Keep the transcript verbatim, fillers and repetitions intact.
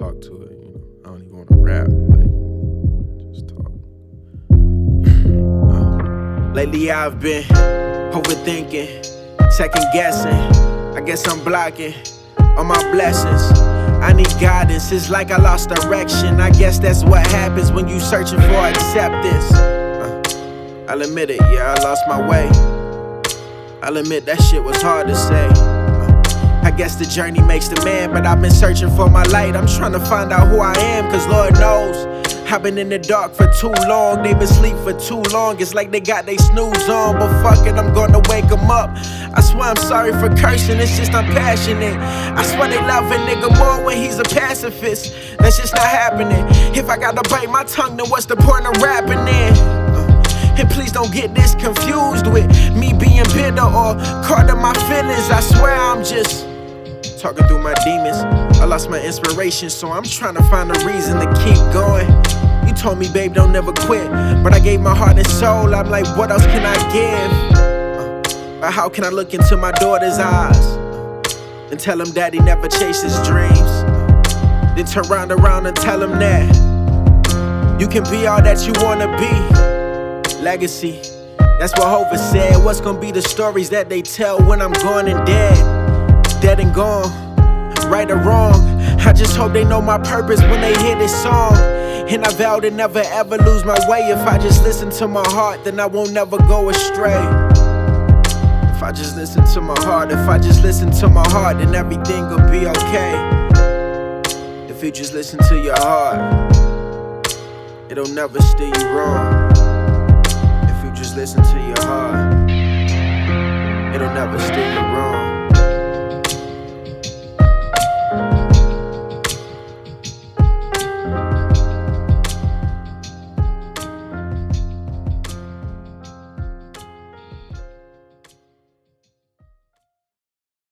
talk to it, you know. I don't even want to rap, but just talk. uh. Lately I've been overthinking, second guessing. I guess I'm blocking all my blessings. I need guidance, it's like I lost direction. I guess that's what happens when you searching for acceptance. uh, I'll admit it, yeah, I lost my way. I'll admit that shit was hard to say. uh, I guess the journey makes the man, but I've been searching for my light. I'm trying to find out who I am, cause Lord knows I've been in the dark for too long. They been asleep for too long. It's like they got they snooze on, but fuck it, I'm gonna wake them up. I swear I'm sorry for cursing, it's just I'm passionate. I swear they love a nigga more when he's a pacifist. That's just not happening. If I gotta bite my tongue, then what's the point of rapping then? Uh, and please don't get this confused with me being bitter or caught in my feelings. I swear I'm just talking through my demons. I lost my inspiration, so I'm trying to find a reason to keep going. You told me, babe, don't never quit, but I gave my heart and soul. I'm like, what else can I give? Uh, but how can I look into my daughter's eyes uh, and tell him daddy never chased his dreams? Uh, then turn round around and tell him that you can be all that you wanna be. Legacy, that's what Hova said. What's gonna be the stories that they tell when I'm gone and dead? Dead and gone, right or wrong, I just hope they know my purpose when they hear this song. And I vow to never ever lose my way. If I just listen to my heart, then I won't never go astray. If I just listen to my heart, if I just listen to my heart, then everything will be okay. If you just listen to your heart, it'll never steer you wrong. If you just listen to your heart, it'll never steer you wrong.